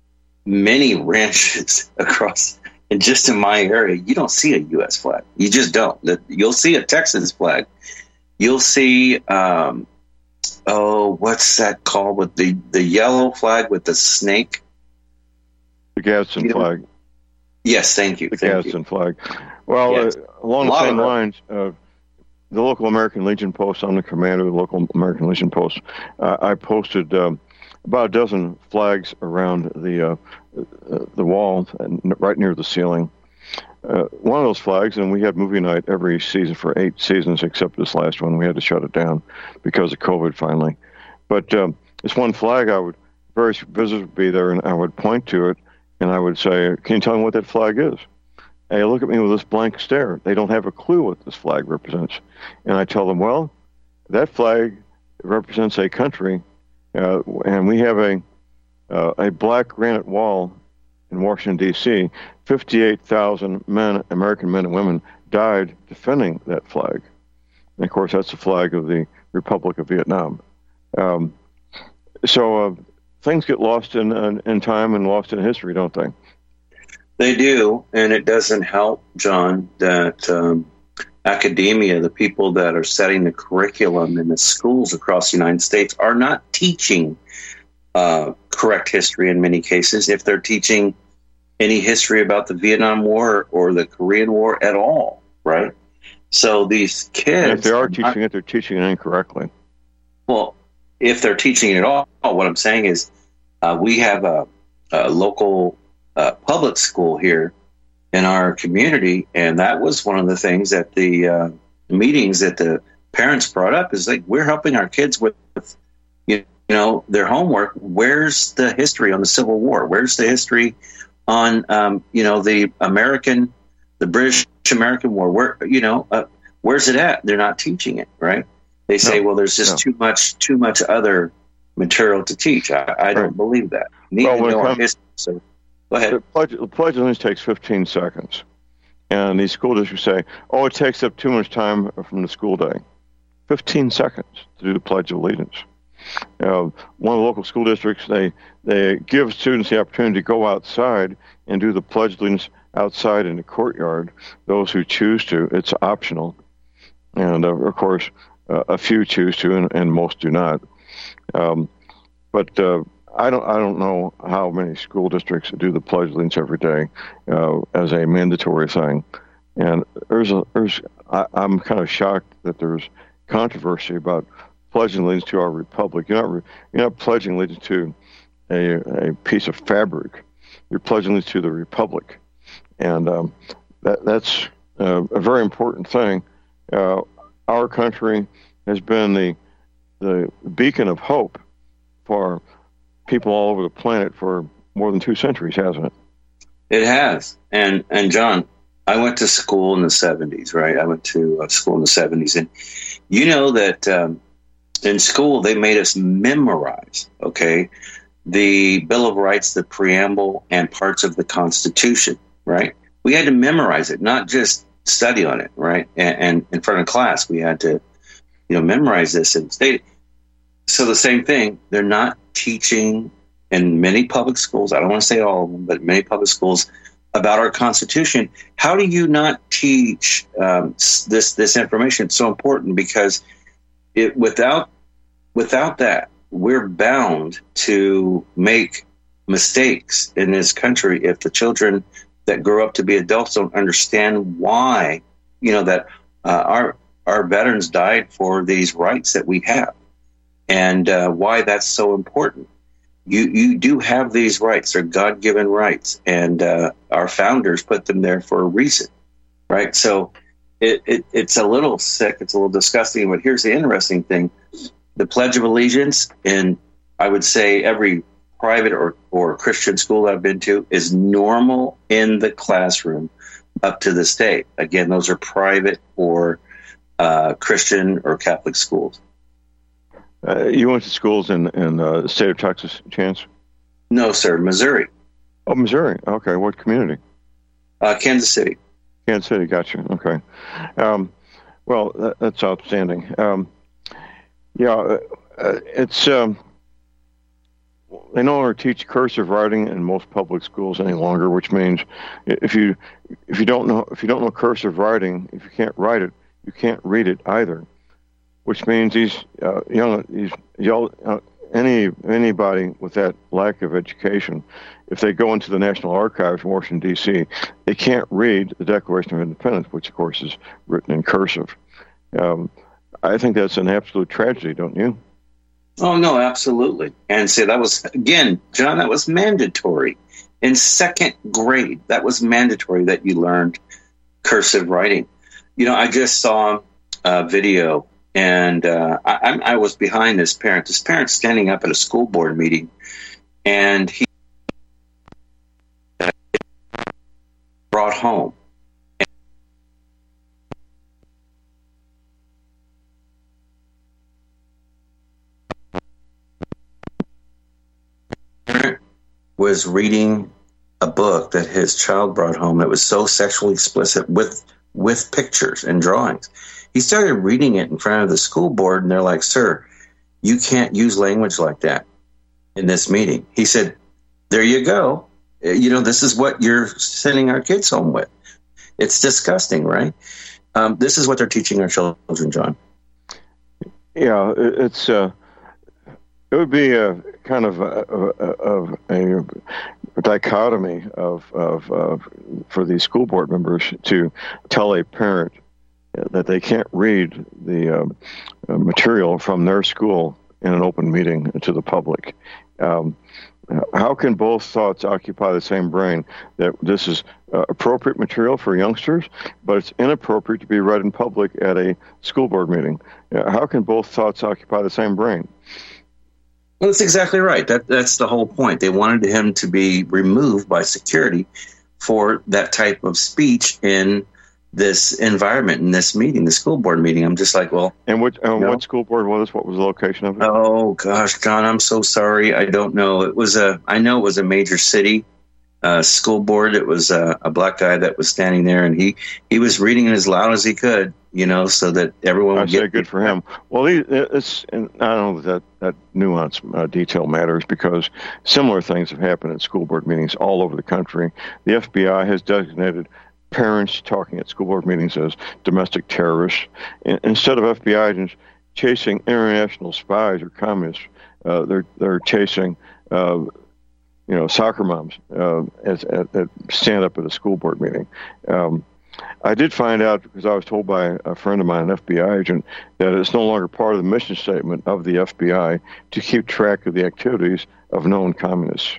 many ranches across, and just in my area, you don't see a U S flag. You just don't. You'll see a Texas flag. You'll see, um, oh, what's that called? With the, the yellow flag with the snake? The Gadsden you know, flag. Yes, thank you. The thank Gadsden you. flag. Well, yes. uh, along the same lines, uh, the local American Legion Post, I'm the commander of the local American Legion Post. Uh, I posted um, about a dozen flags around the uh, the wall, right near the ceiling. Uh, one of those flags, and we had movie night every season for eight seasons, except this last one. We had to shut it down because of COVID finally. But um, this one flag, I would, various visitors would be there, and I would point to it, and I would say, can you tell me what that flag is? They look at me with this blank stare. They don't have a clue what this flag represents. And I tell them, well, that flag represents a country, uh, and we have a uh, a black granite wall in Washington, D C fifty-eight thousand men, American men and women, died defending that flag. And, of course, that's the flag of the Republic of Vietnam. Um, so uh, things get lost in, in in time and lost in history, don't they? They do, and it doesn't help, John, that um, academia, the people that are setting the curriculum in the schools across the United States, are not teaching uh, correct history in many cases, if they're teaching any history about the Vietnam War or the Korean War at all, right? So these kids... And if they are teaching it, they're teaching it incorrectly. Well, if they're teaching it at all, what I'm saying is uh, we have a, a local... Uh, public school here in our community, and that was one of the things that the uh, meetings that the parents brought up is like, we're helping our kids with, you know, their homework. Where's the history on the Civil War? Where's the history on, um, you know, the American, the British American War? Where, you know, uh, where's it at? They're not teaching it, right? They say, no, well, there's just no. too much, too much other material to teach. I, I don't right. believe that. Need well, to know our comes- history. So. Go ahead. The pledge, the pledge of allegiance takes fifteen seconds. And these school districts say, oh, it takes up too much time from the school day. fifteen seconds to do the Pledge of Allegiance. Uh, one of the local school districts, they, they give students the opportunity to go outside and do the Pledge of Allegiance outside in the courtyard. Those who choose to, it's optional. And, uh, of course, uh, a few choose to, and, and most do not. Um, but... Uh, I don't. I don't know how many school districts do the Pledge of Allegiance every day uh, as a mandatory thing, and there's a. There's. I, I'm kind of shocked that there's controversy about pledging allegiance to our republic. You're not. You're not pledging allegiance to a a piece of fabric. You're pledging allegiance to the republic, and um, that that's uh, a very important thing. Uh, our country has been the the beacon of hope for people all over the planet for more than two centuries, hasn't it? It has. And and John, I went to school in the seventies, right? I went to uh, school in the seventies. And you know that um, in school, they made us memorize, okay, the Bill of Rights, the preamble, and parts of the Constitution, right? We had to memorize it, not just study on it, right? And, and in front of class, we had to, you know, memorize this. And they, so the same thing, they're not teaching in many public schools, I don't want to say all of them, but many public schools, about our Constitution. How do you not teach um, this this information? It's so important because it without without that, we're bound to make mistakes in this country if the children that grow up to be adults don't understand why, you know, that uh, our our veterans died for these rights that we have. And uh, why that's so important. You you do have these rights. They're God-given rights. And uh, our founders put them there for a reason, right? So it, it it's a little sick. It's a little disgusting. But here's the interesting thing. The Pledge of Allegiance in, I would say, every private or, or Christian school I've been to is normal in the classroom up to the state. Again, those are private or uh, Christian or Catholic schools. Uh, you went to schools in, in uh, the state of Texas, Chance? No, sir, Missouri. Oh, Missouri. Okay, what community? Uh, Kansas City. Kansas City, gotcha. Okay. Um, well, that, that's outstanding. Um, yeah, uh, it's... Um, They no longer teach cursive writing in most public schools any longer, which means if you if you don't know if you don't know cursive writing, if you can't write it, you can't read it either. Which means these uh, young these young, uh, any anybody with that lack of education, if they go into the National Archives in Washington D C, they can't read the Declaration of Independence, which of course is written in cursive. Um, I think that's an absolute tragedy, don't you? Oh, no, absolutely. And see, that was, again, John, that was mandatory. In second grade, that was mandatory that you learned cursive writing. You know, I just saw a video, and uh, I, I was behind this parent. This parent standing up at a school board meeting, and he brought home. Was reading a book that his child brought home that was so sexually explicit with with pictures and drawings. He started reading it in front of the school board, and they're like, "Sir, you can't use language like that in this meeting." He said, "There you go. You know, this is what you're sending our kids home with. It's disgusting, right?" Um, this is what they're teaching our children, John. Yeah, it's uh, it would be a kind of a, a, a, a dichotomy of, of, of for these school board members to tell a parent that they can't read the um, uh, material from their school in an open meeting to the public. Um, how can both thoughts occupy the same brain, that this is uh, appropriate material for youngsters, but it's inappropriate to be read in public at a school board meeting? Uh, how can both thoughts occupy the same brain? Well, that's exactly right. That That's the whole point. They wanted him to be removed by security for that type of speech in this environment, in this meeting, the school board meeting. I'm just like, well... And what, uh, you know, what school board was this? What was the location of it? Oh, gosh, John, I'm so sorry. I don't know. It was a, I know it was a major city uh, school board. It was a, a black guy that was standing there, and he, he was reading it as loud as he could, you know, so that everyone would I get... say good for him. Well, he, it's, and I don't know that that nuance uh, detail matters, because similar things have happened at school board meetings all over the country. The F B I has designated parents talking at school board meetings as domestic terrorists. In, instead of F B I agents chasing international spies or communists, uh, they're they're chasing uh, you know soccer moms uh, as, at, at stand up at a school board meeting. Um, I did find out, because I was told by a friend of mine, an F B I agent, that it's no longer part of the mission statement of the F B I to keep track of the activities of known communists.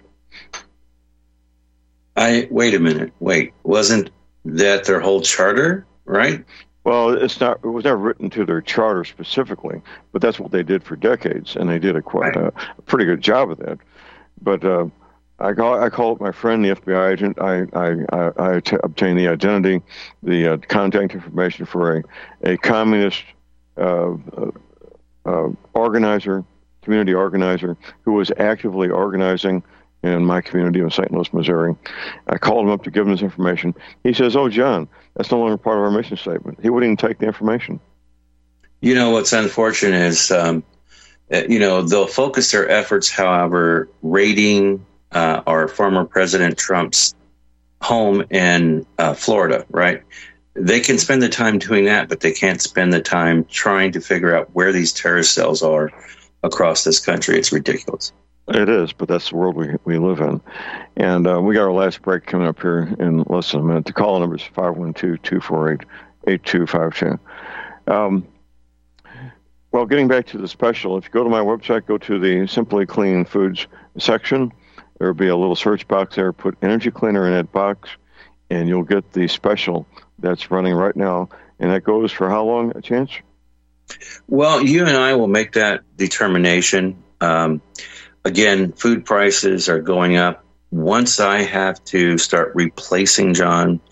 I wait a minute. Wait, wasn't that their whole charter, right? Well, it's not. It was never written to their charter specifically, but that's what they did for decades, and they did a quite right. a, a pretty good job of that. But uh, I call I called my friend, the F B I agent. I I I, I t- obtained the identity, the uh, contact information for a a communist uh, uh, uh, organizer, community organizer, who was actively organizing in my community in Saint Louis, Missouri. I called him up to give him this information. He says, "Oh, John, that's no longer part of our mission statement." He wouldn't even take the information. You know, what's unfortunate is, um, you know, they'll focus their efforts, however, raiding uh, our former President Trump's home in uh, Florida, right? They can spend the time doing that, but they can't spend the time trying to figure out where these terrorist cells are across this country. It's ridiculous. It is, but that's the world we we live in. And uh, we got our last break coming up here in less than a minute. The call number is five one two, two four eight, eight two five two. Um, well, getting back to the special, if you go to my website, go to the Simply Clean Foods section. There will be a little search box there. Put energy cleaner in that box, and you'll get the special that's running right now. And that goes for how long, a chance? Well, you and I will make that determination. Um, Again, food prices are going up. Once I have to start replacing, John,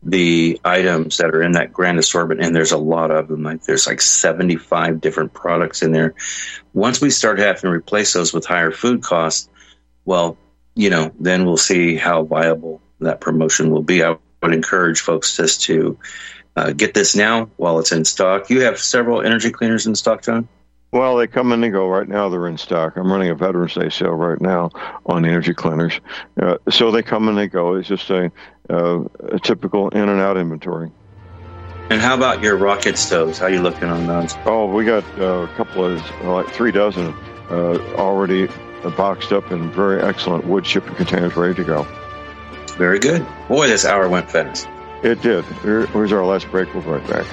the items that are in that grand assortment, and there's a lot of them. Like there's like seventy-five different products in there. Once we start having to replace those with higher food costs, well, you know, then we'll see how viable that promotion will be. I would encourage folks just to uh, get this now while it's in stock. You have several energy cleaners in stock, John? Well, they come and they go. Right now, they're in stock. I'm running a Veterans Day sale right now on energy cleaners. Uh, so they come and they go. It's just a, uh, a typical in and out inventory. And how about your rocket stoves? How are you looking on those? Oh, we got uh, a couple of, like three dozen uh, already boxed up in very excellent wood shipping containers ready to go. Very good. Boy, this hour went fast. It did. Here, here's our last break. We'll be right back.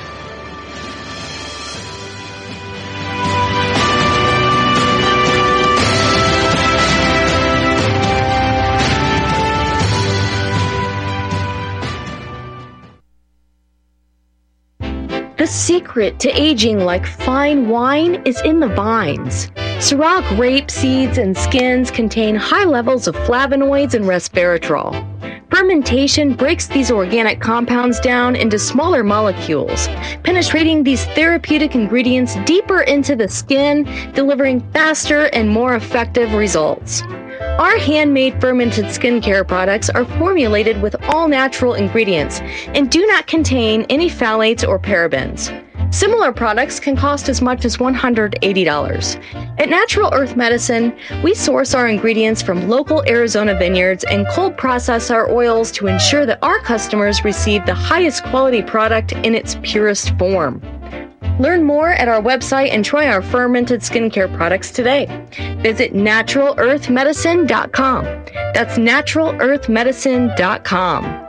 The secret to aging like fine wine is in the vines. Syrah grape seeds and skins contain high levels of flavonoids and resveratrol. Fermentation breaks these organic compounds down into smaller molecules, penetrating these therapeutic ingredients deeper into the skin, delivering faster and more effective results. Our handmade fermented skincare products are formulated with all natural ingredients and do not contain any phthalates or parabens. Similar products can cost as much as one hundred eighty dollars. At Natural Earth Medicine, we source our ingredients from local Arizona vineyards and cold process our oils to ensure that our customers receive the highest quality product in its purest form. Learn more at our website and try our fermented skincare products today. Visit natural earth medicine dot com. That's natural earth medicine dot com.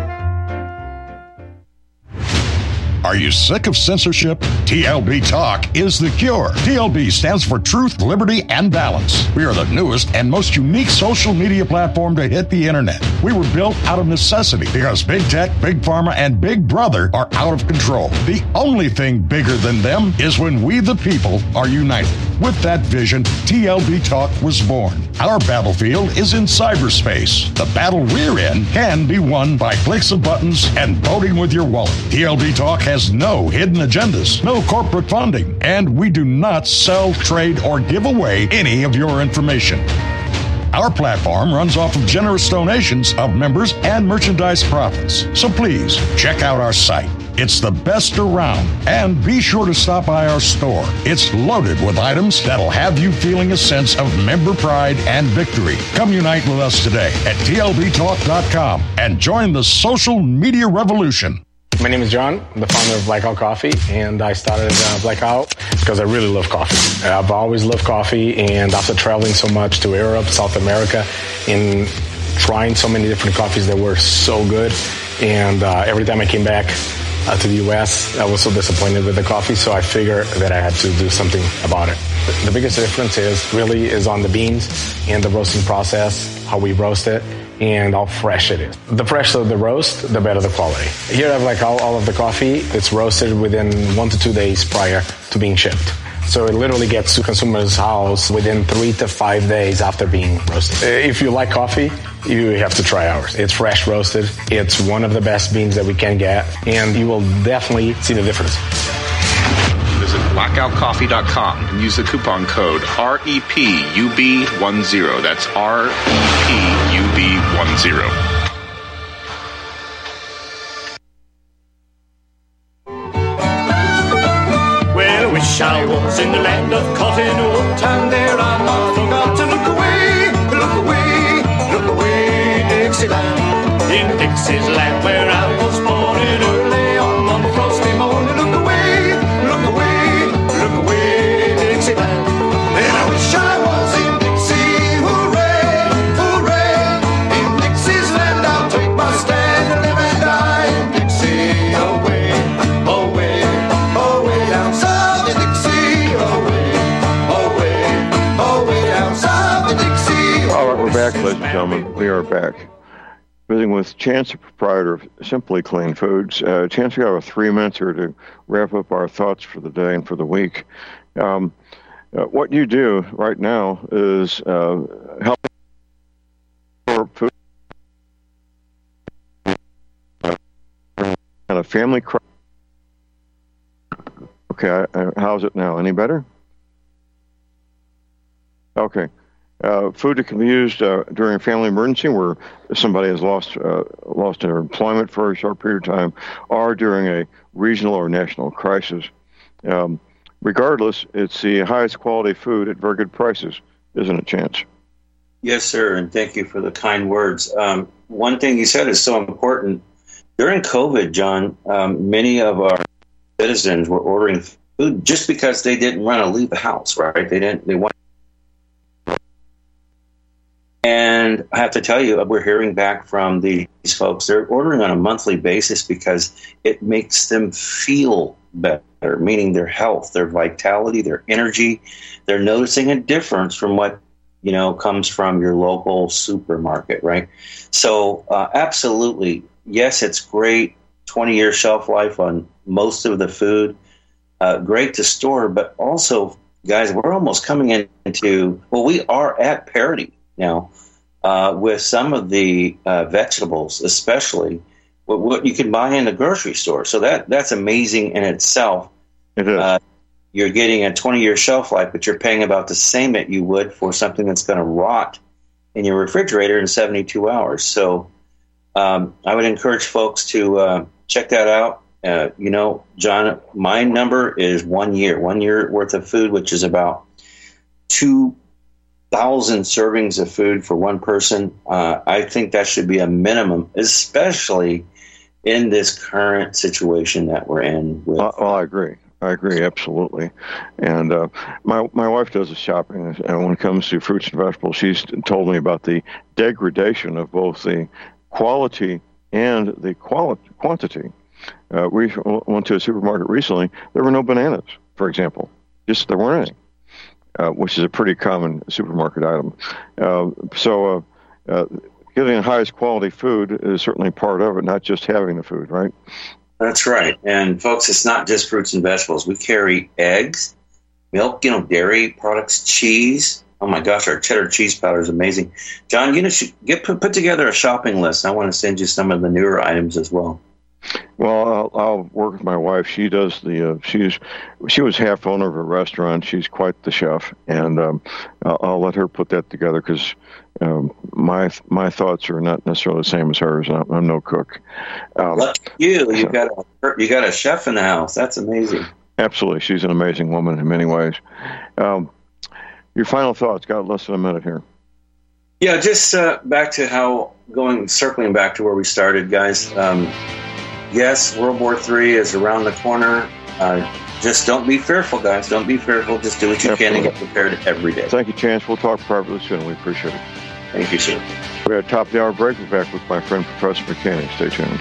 Are you sick of censorship? T L B Talk is the cure. T L B stands for Truth, Liberty, and Balance. We are the newest and most unique social media platform to hit the internet. We were built out of necessity because big tech, big pharma, and big brother are out of control. The only thing bigger than them is when we the people are united. With that vision, T L B Talk was born. Our battlefield is in cyberspace. The battle we're in can be won by clicks of buttons and voting with your wallet. T L B Talk has no hidden agendas, no corporate funding, and we do not sell, trade, or give away any of your information. Our platform runs off of generous donations of members and merchandise profits. So please check out our site. It's the best around. And be sure to stop by our store. It's loaded with items that'll have you feeling a sense of member pride and victory. Come unite with us today at T L B talk dot com and join the social media revolution. My name is John. I'm the founder of Blackout Coffee, and I started uh, Blackout because I really love coffee. I've always loved coffee, and after traveling so much to Europe, South America, and trying so many different coffees that were so good, and uh, every time I came back uh, to the U S, I was so disappointed with the coffee, so I figured that I had to do something about it. The biggest difference is really is on the beans and the roasting process, how we roast it, and how fresh it is. The fresher the roast, the better the quality. Here I have like all, all of the coffee. It's roasted within one to two days prior to being shipped. So it literally gets to consumer's house within three to five days after being roasted. If you like coffee, you have to try ours. It's fresh roasted. It's one of the best beans that we can get, and you will definitely see the difference. Visit blackout coffee dot com and use the coupon code R E P U B ten. That's R E P U B ten. Well, I wish I was in the land of cotton wool, and there I must look out to look away, look away, look away, Dixieland. In Dixie's land where I was born in early on one frosty morning, look away, look away, look away, Dixieland. Then I wish I was in Dixie, hooray, hooray. In Dixie's land I'll take my stand and live and die in Dixie, away, away, away down south in Dixie, away, away, away down south in Dixie. All right, we're back, ladies and gentlemen. We are back. Visiting with Chance, the proprietor of Simply Clean Foods. Uh, Chance, we have a three minutes here to wrap up our thoughts for the day and for the week. Um, uh, what you do right now is uh, help for food. family. Cri- okay, uh, how's it now? Any better? Okay. Uh, food that can be used uh, during a family emergency where somebody has lost uh, lost their employment for a short period of time, or during a regional or national crisis. Um, regardless, it's the highest quality food at very good prices, isn't it, Chance? Yes, sir, and thank you for the kind words. Um, one thing you said is so important. During COVID, John, um, many of our citizens were ordering food just because they didn't want to leave the house, right? They didn't. They wanted. And I have to tell you, we're hearing back from these folks. They're ordering on a monthly basis because it makes them feel better, meaning their health, their vitality, their energy. They're noticing a difference from what, you know, comes from your local supermarket, right? So uh, absolutely, yes, it's great. twenty-year shelf life on most of the food. Uh, great to store, but also, guys, we're almost coming into, well, we are at parity now, uh, with some of the uh, vegetables, especially what, what you can buy in the grocery store. So that that's amazing in itself. It is. Uh, you're getting a twenty-year shelf life, but you're paying about the same that you would for something that's going to rot in your refrigerator in seventy-two hours. So um, I would encourage folks to uh, check that out. Uh, you know, John, my number is one year, one year worth of food, which is about two thousand servings of food for one person. Uh, I think that should be a minimum, especially in this current situation that we're in. With- well, well, I agree. I agree, absolutely. And uh, my my wife does the shopping, and when it comes to fruits and vegetables, she's told me about the degradation of both the quality and the quali- quantity. Uh, we went to a supermarket recently. There were no bananas, for example. Just there weren't any. Uh, which is a pretty common supermarket item. Uh, so uh, uh, getting the highest quality food is certainly part of it, not just having the food, right? That's right. And, folks, it's not just fruits and vegetables. We carry eggs, milk, you know, dairy products, cheese. Oh, my gosh, our cheddar cheese powder is amazing. John, you know, should get put, put together a shopping list. I want to send you some of the newer items as well. Well, I'll, I'll work with my wife. She does the. Uh, she's she was half owner of a restaurant. She's quite the chef, and um, I'll, I'll let her put that together because um, my my thoughts are not necessarily the same as hers. I'm, I'm no cook. Um, Lucky you, you got a you got a chef in the house. That's amazing. Absolutely, she's an amazing woman in many ways. Um, your final thoughts? Got less than a minute here. Yeah, just uh, back to how going circling back to where we started, guys. Um, Yes, World War Three is around the corner. Uh, just don't be fearful, guys. Don't be fearful. Just do what you Absolutely. can and get prepared every day. Thank you, Chance. We'll talk privately soon. We appreciate it. Thank you, sir. We had a top of the hour break. We're back with my friend, Professor McKinney. Stay tuned.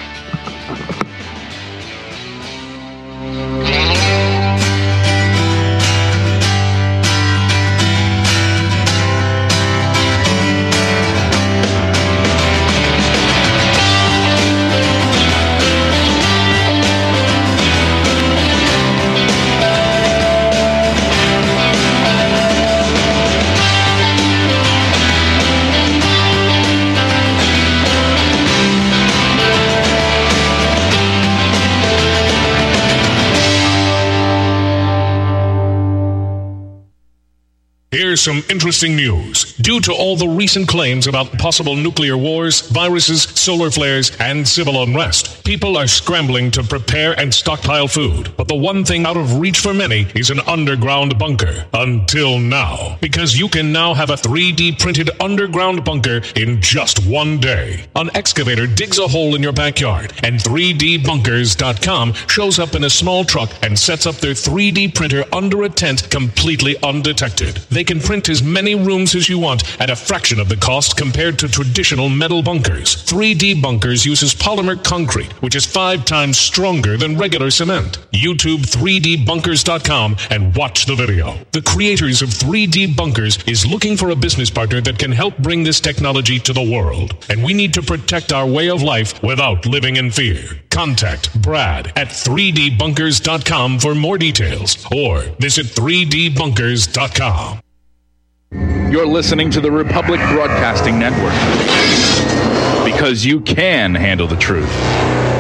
Here's some interesting news. Due to all the recent claims about possible nuclear wars, viruses, solar flares, and civil unrest, people are scrambling to prepare and stockpile food. But the one thing out of reach for many is an underground bunker. Until now. Because you can now have a three D printed underground bunker in just one day. An excavator digs a hole in your backyard, and three D bunkers dot com shows up in a small truck and sets up their three D printer under a tent completely undetected. They can print as many rooms as you want at a fraction of the cost compared to traditional metal bunkers. three D Bunkers uses polymer concrete, which is five times stronger than regular cement. YouTube three D bunkers dot com and watch the video. The creators of three D Bunkers is looking for a business partner that can help bring this technology to the world. And we need to protect our way of life without living in fear. Contact Brad at three D bunkers dot com for more details or visit three D bunkers dot com. You're listening to the Republic Broadcasting Network because you can handle the truth.